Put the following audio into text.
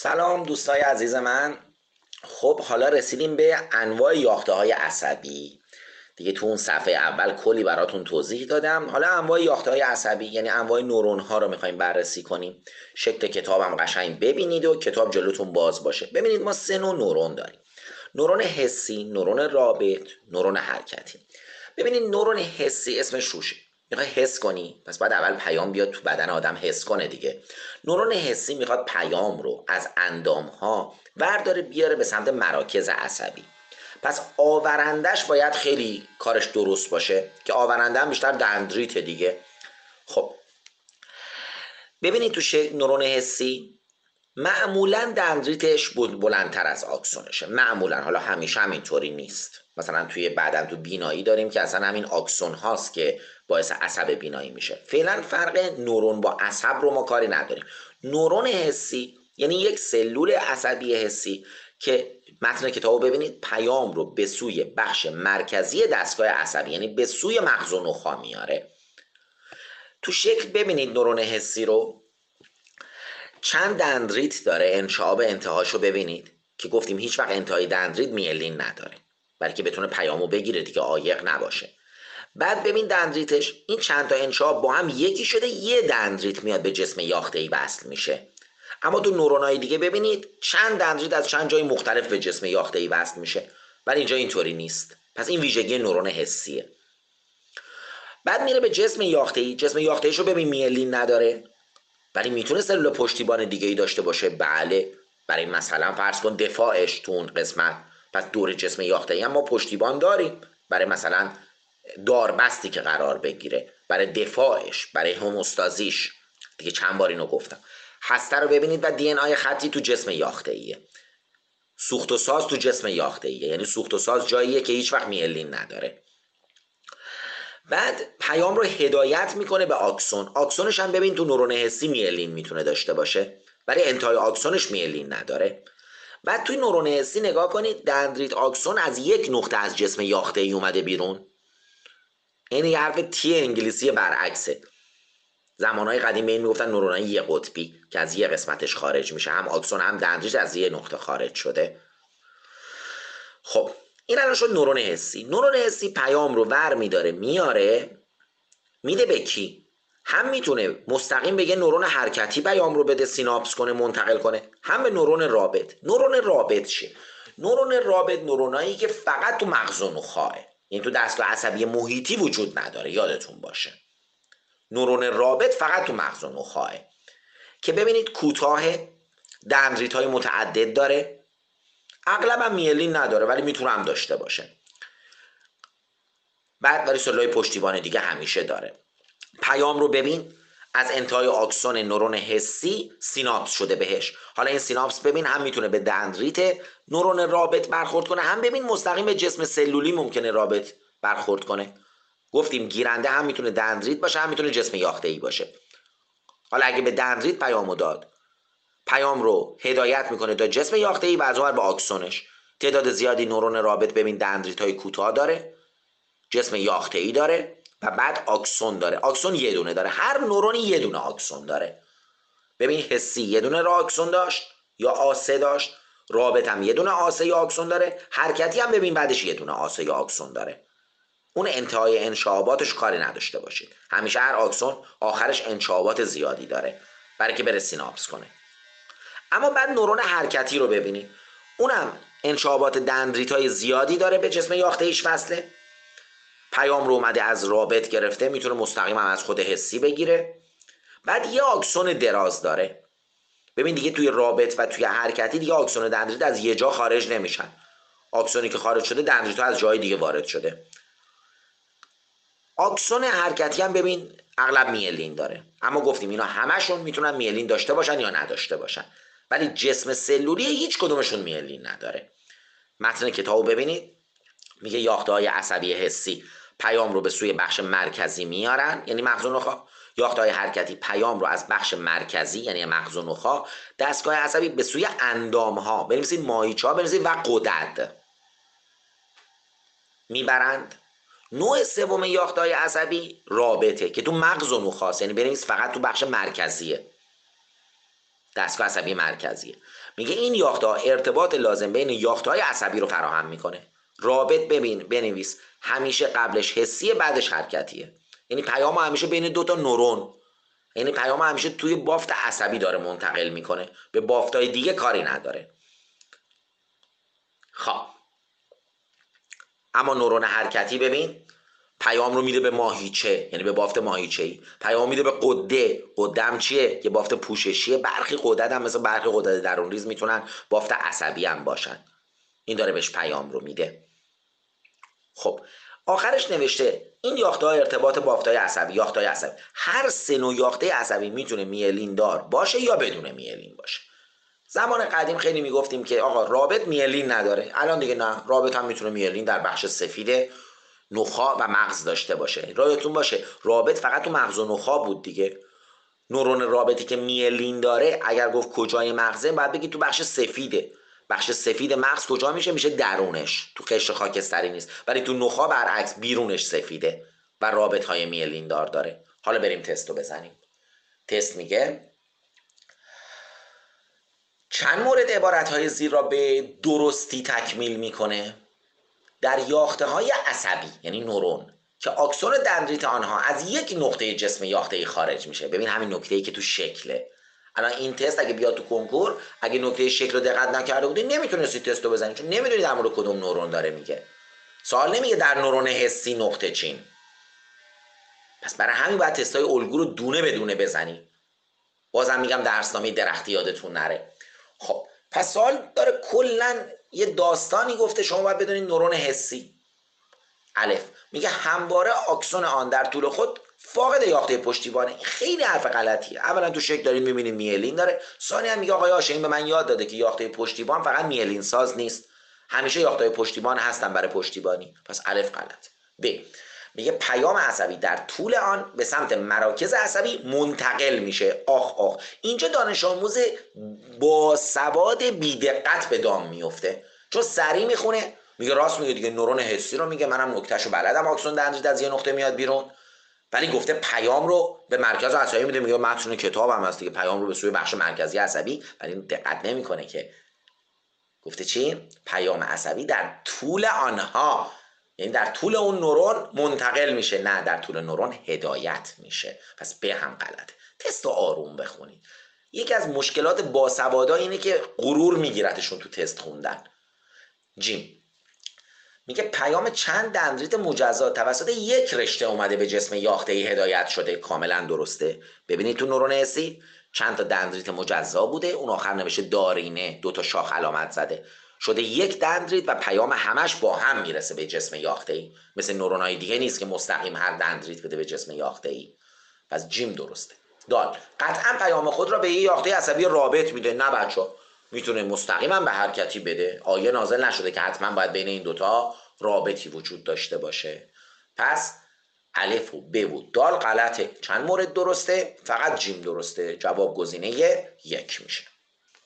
سلام دوستای عزیز من. خب حالا رسیدیم به انواع یاخته های عصبی. دیگه تو اون صفحه اول کلی براتون توضیح دادم. حالا انواع یاخته های عصبی یعنی انواع نورون ها رو میخوایم بررسی کنیم. شکل کتابم قشنگ ببینید و کتاب جلوتون باز باشه. ببینید ما سه نوع نورون داریم: نورون حسی، نورون رابط، نورون حرکتی. ببینید نورون حسی اسمش روشه، میخوای حس کنی، پس باید اول پیام بیاد تو بدن آدم حس کنه دیگه. نورون حسی میخواد پیام رو از اندام ها برداره بیاره به سمت مراکز عصبی. پس آورندش باید خیلی کارش درست باشه که آورنده هم بیشتر دندریت دیگه. خب ببینید تو نورون حسی معمولا دندریتش بلندتر از آکسونشه. معمولا، حالا همیشه همینطوری نیست. مثلا توی بعدن تو بینایی داریم که اصلا همین آکسون هاست که باعث عصب بینایی میشه. فعلا فرق نورون با عصب رو ما کاری نداریم. نورون حسی یعنی یک سلول عصبی حسی که متن کتابو ببینید پیام رو به سوی بخش مرکزی دستگاه عصبی یعنی به سوی مغز و نخاع میاره. تو شکل ببینید نورون حسی رو چند دندریت داره. انشعاب انتهاشو ببینید که گفتیم هیچ وقت انتهای دندریت میلین نداره، برای که بتونه پیامو بگیره دیگه، عایق نباشه. بعد ببین دندریتش این چند تا انشعاب با هم یکی شده، یه دندریت میاد به جسم یافته‌ای وصل میشه. اما تو نورونای دیگه ببینید چند دندریت از چند جای مختلف به جسم یافته‌ای وصل میشه، ولی اینجا اینطوری نیست. پس این ویژگی نورون حسیه. بعد میره به جسم یافته‌ای. جسم یافته‌ایش رو ببین میلین نداره، ولی میتونه سلول پشتیبان دیگه ای داشته باشه. بله، برای مثلا فرض کن دفاعش تو اون قسمت. پس دور جسم یافته‌ای هم ما پشتیبان داریم، برای مثلا داربستی که قرار بگیره، برای دفاعش، برای هموستازیش. دیگه چند بار اینو گفتم. هسته رو ببینید و دی ان آی خطی تو جسم یافته‌ایه. سوخت و ساز تو جسم یافته‌ایه، یعنی سوخت و ساز جاییه که هیچ وقت میلین نداره. بعد پیام رو هدایت میکنه به آکسون. آکسونش هم ببین تو نورون حسی میلین میتونه داشته باشه، ولی انتهای آکسونش میلین نداره. بعد توی نورون حسی نگاه کنید دندریت آکسون از یک نقطه از جسم یافته‌ای اومده بیرون. این یه حرف تی انگلیسی برعکسه. زمانهای قدیم به این میگفتن نورونای یه قطبی که از یه قسمتش خارج میشه. هم آکسون هم دندریت از یه نقطه خارج شده. خب این الان شد نورون حسی. نورون حسی پیام رو ور میداره میاره، میده به کی؟ هم میتونه مستقیم به یه نورون حرکتی پیام رو بده، سیناپس کنه، منتقل کنه، هم به نورون رابط. نورون رابط چیه؟ نورون رابط نورونایی که فقط تو مغز و نخاعه، یعنی تو دستگاه عصبی محیطی وجود نداره. یادتون باشه نورون رابط فقط تو مغز و نخاعه که ببینید کوتاه، دندریت های متعدد داره، اغلب هم میلین نداره ولی میتونه هم داشته باشه. بعد ولی سلولای پشتیبان دیگه همیشه داره. پیام رو ببین از انتهای آکسون نورون حسی سیناپس شده بهش. حالا این سیناپس ببین هم میتونه به دندریت نورون رابط برخورد کنه، هم ببین مستقیم به جسم سلولی ممکنه رابط برخورد کنه. گفتیم گیرنده هم میتونه دندریت باشه، هم میتونه جسم یافته‌ای باشه. حالا اگه به دندریت پیامو داد، پیام رو هدایت میکنه تا جسم یافته‌ای و از اون به آکسونش. تعداد زیادی نورون رابط ببین دندریت های کوتاه داره، جسم یافته‌ای داره و بعد آکسون داره. آکسون یه دونه داره، هر نورونی یه دونه آکسون داره. ببین حسی یه دونه را آکسون داشت یا آسه داشت، رابط هم یه دونه آسه یا آکسون داره، حرکتی هم ببین بعدش یه دونه آسه یا آکسون داره. اون انتهای انشعاباتش کاری نداشته باشید، همیشه هر آکسون آخرش انشعابات زیادی داره برای که بره سیناپس کنه. اما بعد نورون حرکتی رو ببینید، اونم انشعابات دندریت های زیادی داره، به جسم یافته‌ایش وصله. پیام رو اومده از رابط گرفته، میتونه مستقیم هم از خود حسی بگیره. بعد یه آکسون دراز داره. ببین دیگه توی رابط و توی حرکتی دیگه آکسون دندریت از یه جا خارج نمیشن. آکسونی که خارج شده دندریت از جای دیگه وارد شده. آکسون حرکتی هم ببین اغلب میلین داره، اما گفتیم اینا همشون میتونن میلین داشته باشن یا نداشته باشن، ولی جسم سلولی هیچ کدومشون میلین نداره. متن کتابو ببینید، میگه یافته‌های عصبی حسی پیام رو به سوی بخش مرکزی میارن، یعنی مغز و نخاع. یافته‌های حرکتی پیام رو از بخش مرکزی یعنی مغز و نخاع، دستگاه عصبی به سوی اندام ها، بنویسید ماهیچه ها بنویسید و غدد میبرند. نوع سوم یافته‌های عصبی رابطه که تو مغز و نخاع، یعنی بنویس فقط تو بخش مرکزیه. دستگاه عصبی مرکزیه. میگه این یافته‌ها ارتباط لازم بین یافته‌های عصبی رو فراهم میکنه. رابط بنویس همیشه قبلش حسیه بعدش حرکتیه. یعنی پیام همیشه بین دو تا نورون، یعنی پیام همیشه توی بافت عصبی داره منتقل میکنه، به بافت‌های دیگه کاری نداره. خب اما نورون حرکتی ببین پیام رو میده به ماهیچه، یعنی به بافت ماهیچه‌ای. پیام میده به قده هم چیه؟ یه بافت پوششیه. برخی قدرت هم مثل برخی قدرت درونریز میتونن بافت عصبی هم باشن. این داره بهش پیام رو میده. خب آخرش نوشته این یافته‌ها ارتباط بافت‌های عصبی، یافته‌های عصبی، هر سه نوع یافته‌ی عصبی میتونه میلین دار باشه یا بدون میلین باشه. زمان قدیم خیلی میگفتیم که آقا رابط میلین نداره، الان دیگه نه، رابط هم میتونه میلین در بخش سفید نخاع و مغز داشته باشه. رایتون باشه رابط فقط تو مغز و نخاع بود دیگه. نورون رابطی که میلین داره اگر گفت کجای مغزه باید بگی تو بخش سفیده. بخش سفید مغز کجا میشه درونش، تو قشر خاکستری نیست. ولی تو نخاع برعکس بیرونش سفیده و رابط های میلین دار داره. حالا بریم تستو بزنیم. تست میگه چند مورد عبارت های زیر را به درستی تکمیل میکنه؟ در یاخته های عصبی یعنی نورون که آکسون دندریت آنها از یک نقطه جسم یاخته خارج میشه. ببین همین نکته‌ای که تو شکله. الان این تست اگه بیاد تو کنکور، اگه نکته شکل رو دقت نکرده بودی نمیتونستی تستو بزنی، چون نمیدونی در مورد کدوم نورون داره میگه. سوال نمیگه در نورون حسی نقطه چین. پس برای همین باید تستای الگو رو دونه به دونه بزنی. بازم میگم درسنامه درختی یادتون نره. خب پس سوال داره کلا یه داستانی گفته، شما باید بدونید نورون حسی الف میگه همواره آکسون آن در طول خود فاقد یاخته پشتیبانه. خیلی حرف غلطیه. اولا تو شکل دارین میبینید میلین داره، ثانیا میگه آقای هاشمی به من یاد داده که یاخته پشتیبان فقط میلین ساز نیست، همیشه یاخته پشتیبان هستن برای پشتیبانی. پس الف غلط. ب میگه پیام عصبی در طول آن به سمت مراکز عصبی منتقل میشه. آخ اینجا دانش آموز با سواد بی‌دقت به دام میفته، چون سریع میخونه میگه راست میگه دیگه، نورون حسی رو میگه، منم نکتهشو بلدم، آکسون دندریت از یه نقطه میاد بیرون. ولی گفته پیام رو به مرکز عصبی میده، میگه متن کتابم هست دیگه، پیام رو به سوی بخش مرکزی عصبی. ولی دقت نمیکنه که گفته چی؟ پیام عصبی در طول آنها، یعنی در طول اون نورون منتقل میشه، نه در طول نورون هدایت میشه. پس به هم غلطه. تست آروم بخونید. یکی از مشکلات باسوادا اینه که غرور میگیرتشون تو تست خوندن. جیم میگه پیام چند دندریت مجزا توسط یک رشته اومده به جسم یافته‌ای هدایت شده. کاملا درسته. ببینید تو نورون حسی چند تا دندریت مجزا بوده، اون آخر نوشته دارینه، دو تا شاخ علامت زده، شده یک دندریت و پیام همش با هم میرسه به جسم یافته‌ای. مثل نورونای دیگه نیست که مستقیم هر دندریت بده به جسم یافته‌ای. پس جیم درسته. دال قطعا پیام خود را به یه یاخته عصبی رابط میده. نه بچا، میتونه مستقیما به حرکتی بده. آیه نازل نشده که حتما باید بین این دوتا رابطی وجود داشته باشه. پس الف و ب و دال غلطه. چند مورد درسته؟ فقط جیم درسته. جواب گزینه یک میشه.